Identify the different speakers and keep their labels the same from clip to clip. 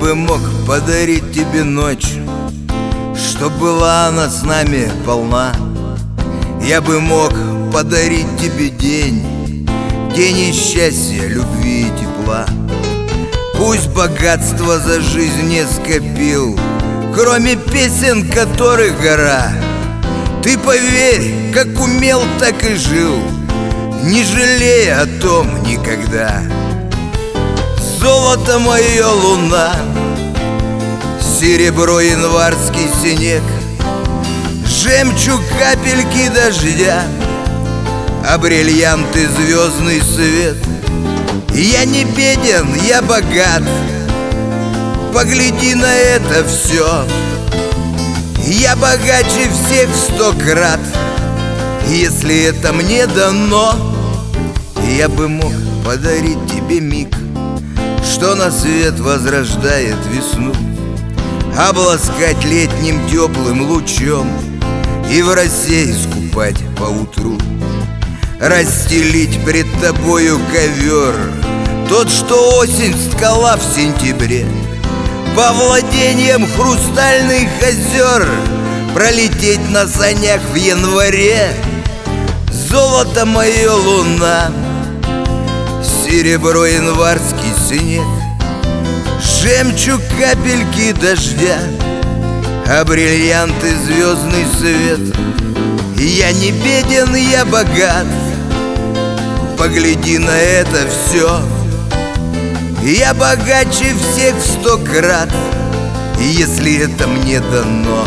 Speaker 1: бы мог подарить тебе ночь, чтоб была она с нами полна. Я бы мог подарить тебе день, день счастья, любви и тепла. Пусть богатство за жизнь не скопил, кроме песен, которых гора. Ты поверь, как умел, так и жил, не жалея о том никогда. Золото мое, луна, серебро, январский снег, жемчуг, капельки дождя, а бриллианты звездный свет. Я не беден, я богат, погляди на это все. Я богаче всех 100 крат, если это мне дано. Я бы мог подарить тебе миг, что на свет возрождает весну, обласкать летним теплым лучом и в росе искупать поутру. Расстелить пред тобою ковер, тот, что осень сткала в сентябре, по владениям хрустальных озер пролететь на санях в январе. Золото мое, луна, серебро, январский снег, жемчуг, капельки дождя, а бриллианты звездный свет. Я не беден, я богат, погляди на это все. Я богаче всех 100 крат, если это мне дано.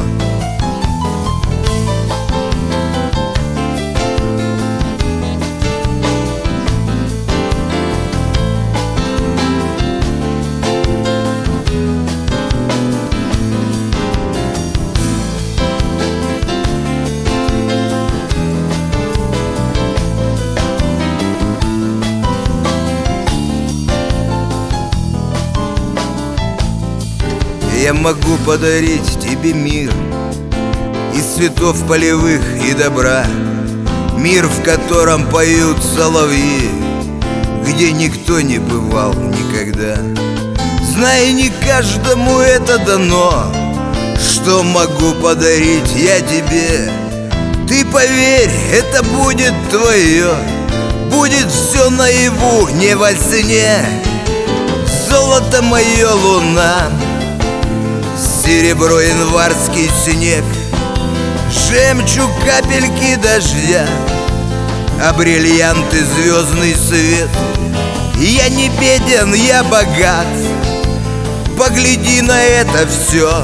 Speaker 1: Я могу подарить тебе мир из цветов полевых и добра, мир, в котором поют соловьи, где никто не бывал никогда. Знай, не каждому это дано, что могу подарить я тебе. Ты поверь, это будет твое, будет все наяву, не во сне. Золото мое, луна, серебро, январский снег, жемчуг, капельки дождя, а бриллианты звездный свет. Я не беден, я богат, погляди на это все.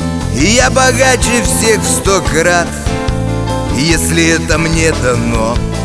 Speaker 1: Я богаче всех 100 крат, если это мне дано.